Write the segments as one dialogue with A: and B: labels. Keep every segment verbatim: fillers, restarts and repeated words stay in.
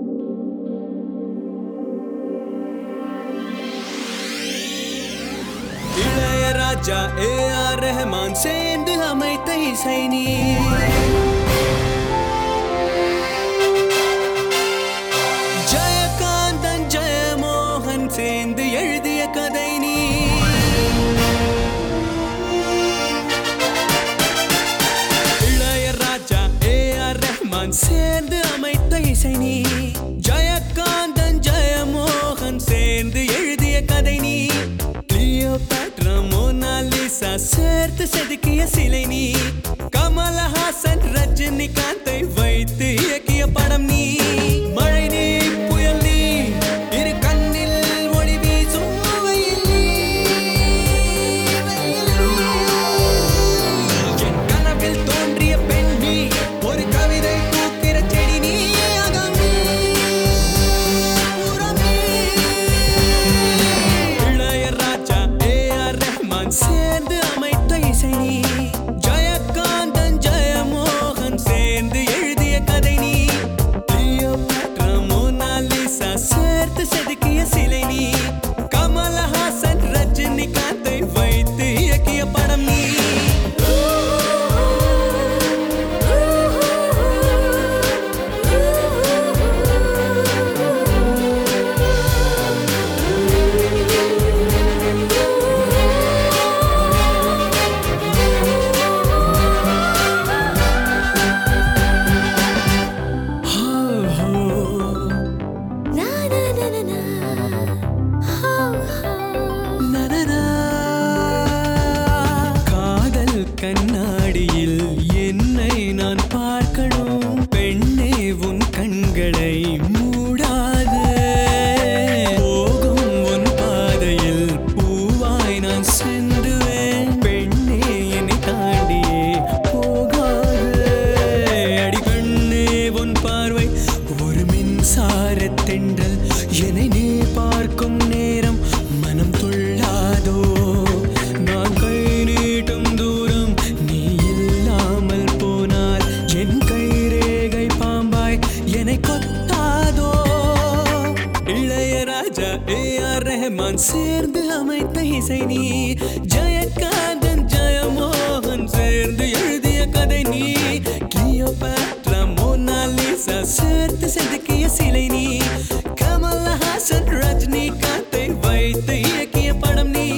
A: இளையராஜா ஏ ஆர் ரஹ்மான் சேர்ந்து அமைத்த இசை நீ. ஜெயகாந்தன் ஜெயமோகன் சேர்ந்து எழுதிய கதை நீ. இளையராஜா ஏ ஆர் ரஹ்மான் சேர்ந்து அமைத்த இசை நீ. ஜெயகாந்தன் ஜெயமோகன் சேர்ந்து எழுதிய கதை நீ. கிளியோபாட்ரா மோனாலிசா சேர்த்து செதுக்கிய சிலை நீ. கமலஹாசன் ரஜினிகாந்தை வைத்து இயக்கிய படம் நீ. மழை நீ புயல் நீ இரு கண்ணில் ஒளி வீசும் வெயில் நீ. என் கனவில் தோன்றிய பெண் நீ. ஒரு கவிதை பூக்கிற செடி நீ. அகம் நீ புறம் நீ. இளையராஜா ஏ ஆர் ரஹ்மான் சேர்ந்து அமைத்த இசை நீ. ஜெயகாந்தன் ஜெயமோகன் சேர்ந்து எழுதிய கதை நீ. கிளியோபாட்ரா மோனாலிசா சேர்த்து செதுக்கிய சிலை நீ. கமலஹாசன் ரஜினிகாந்தை வைத்து இயக்கிய படம் நீ. காதல் கண்ணாடியில் என்னை நான் பார்க்கணும். பெண்ணே உன் கண்களை மூடாது. போகும் உன் பாதையில் பூவாய் நான் சென்றுவேன். பெண்ணே என்னை தாண்டியே போகாது. அடி கண்ணே உன் பார்வை ஒரு மின்சார தென்றல். என்னை நீ பார்க்கும் நேரம் மனம் துள்ளாதோ. நான் கை நீட்டும் தூரம் நீ இல்லாமல் போனால் என் கை ரேகை பாம்பாய் என்னை கொத்தாதோ. இளையராஜா ஏ ஆர் ரஹ்மான் சேர்ந்து அமைத்த இசை நீ. ஜெயகாந்தன் ஜெயமோகன் சேர்ந்து எழுதிய கதை நீ. கிளியோபாட்ரா மோனாலிசா சேர்த்து செதுக்கிய சிலை நீ. கமலஹாசன் ரஜினிகாந்தை வைத்து இயக்கிய படம் நீ.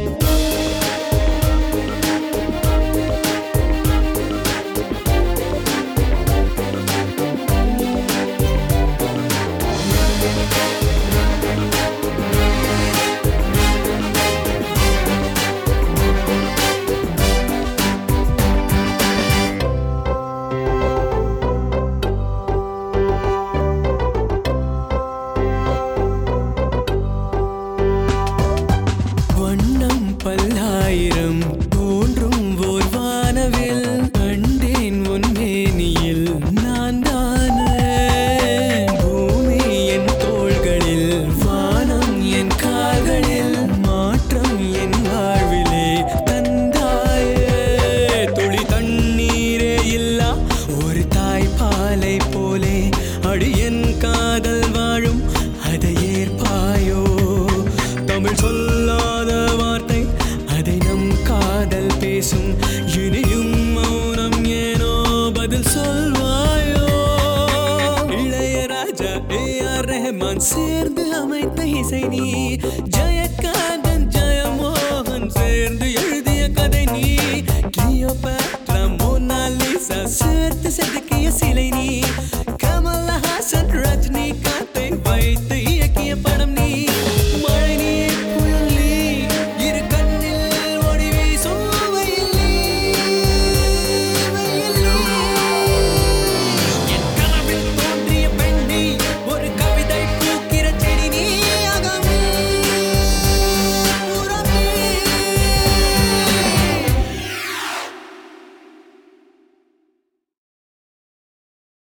A: வண்ணம் பல்லாயிரம் தோன்றும் ஓர் வானவில். கண்டேன் உன் மேனியில் நான் தானே. பூமி என் தோள்களில் வானம் என் கால்களில். மாற்றம் என் வாழ்விலே தந்தாயே. துளி தண்ணீரே இல்லா ஒரு தாய்ப்பாலை போலே. அடி என் காதல் வாழும் அதை ஏற்பாயோ. தமிழ் சொல்லாத வார்த்தை அதை நம் காதல் பேசும். இனியும் மௌனம் ஏனோ பதில் சொல்வாயோ. இளையராஜா ஏ ஆர் ரஹ்மான் சேர்ந்து அமைத்த இசை நீ. ஜெய